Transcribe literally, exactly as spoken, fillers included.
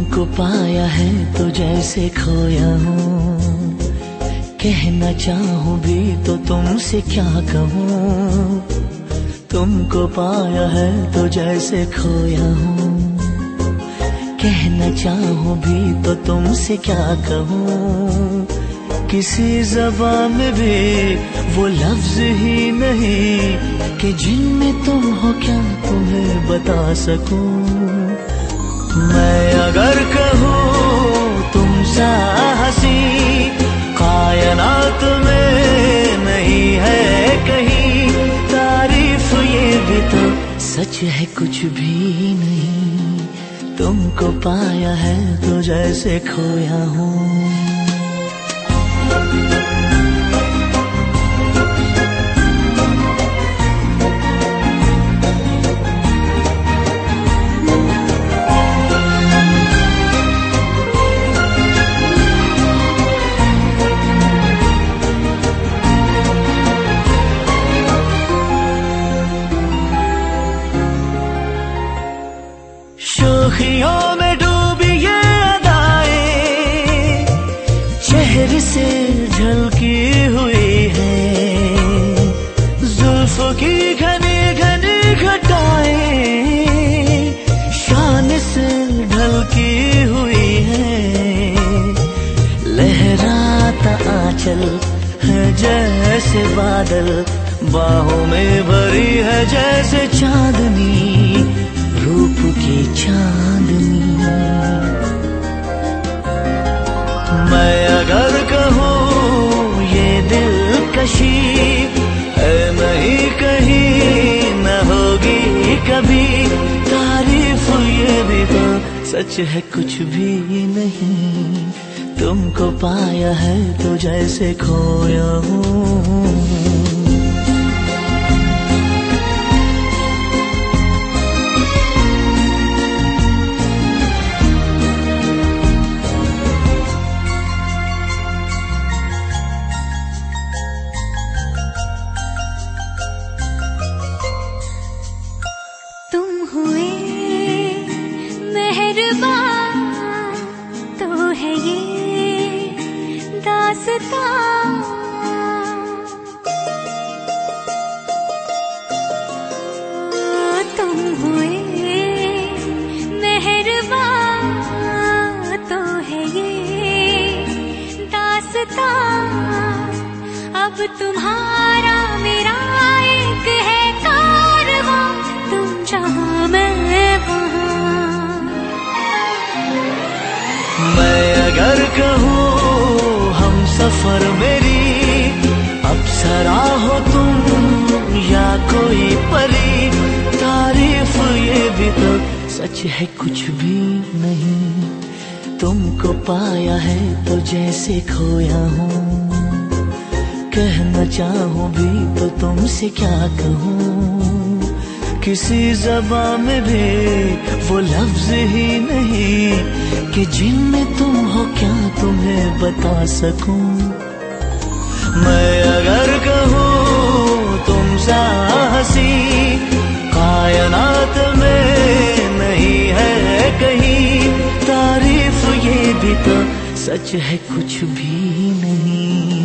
तुमको पाया है तो जैसे खोया हूँ, कहना चाहूँ भी तो तुमसे क्या कहूँ। तुमको पाया है तो जैसे खोया हूँ, कहना चाहूँ भी तो तुमसे क्या कहूँ। किसी ज़बान में भी वो लफ्ज ही नहीं कि जिनमें तुम हो क्या तुम्हें बता सकूं। मैं अगर कहूँ तुम सा हंसी कायनात में नहीं है कहीं, तारीफ ये भी तो सच है कुछ भी नहीं। तुमको पाया है तो जैसे खोया हूँ। शोखियों में डूबी ये अदाएं चेहरे से झलकी हुई है, जुल्फों की घनी घनी घटाएं शान से ढलकी हुई है। लहराता आंचल है जैसे बादल, बाहों में भरी है जैसे चांदनी, रूप की चांदनी। मैं अगर कहूँ ये दिलकशी है नहीं कहीं न होगी कभी, तारीफ ये भी तो सच है कुछ भी नहीं। तुमको पाया है तो जैसे खोया हूँ। तुम हुए मेहरबान तो है ये दास्तां, अब तुम्हारा मेरा एक है कारवां, तुम जहां मैं वहां। मैं अगर कहूँ हम सफर मेरी अप्सरा हो तुम या कोई परी, तारीफ ये भी तो सच है कुछ भी नहीं। तुमको पाया है तो जैसे खोया हूँ, कहना चाहूँ भी तो तुमसे क्या कहूँ। किसी ज़बान में भी वो लफ्ज ही नहीं कि जिनमें तुम हो क्या तुम्हें बता सकूं। मैं अगर कहूँ तुम सा हंसी कायनात में नहीं है कहीं, तारीफ ये भी तो सच है कुछ भी नहीं।